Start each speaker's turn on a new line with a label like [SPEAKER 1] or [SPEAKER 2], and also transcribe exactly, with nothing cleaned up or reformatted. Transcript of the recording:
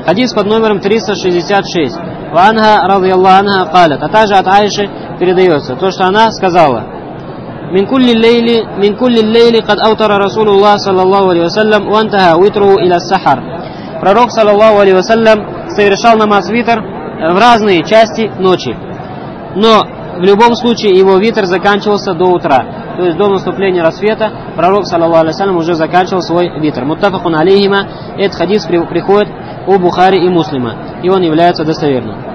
[SPEAKER 1] Хадис под номером триста шестьдесят шесть. Ванха радийаллаху анха калят. А также от Аиши передается то, что она сказала: Мин кулли лейли, мин кулли лейли кад аутара Расулуллах саллаллаху алейхи вассалям вантаха уитру иля сахар. Пророк саллаллаху алейхи вассалям совершал намаз витр в разные части ночи, но в любом случае его витр заканчивался до утра, то есть до наступления рассвета пророк саллаллаху алейхи вассалям уже заканчивал свой витр. Муттафакун алейхима. Этот хадис приходит у Бухари и Муслима, и он является достоверным.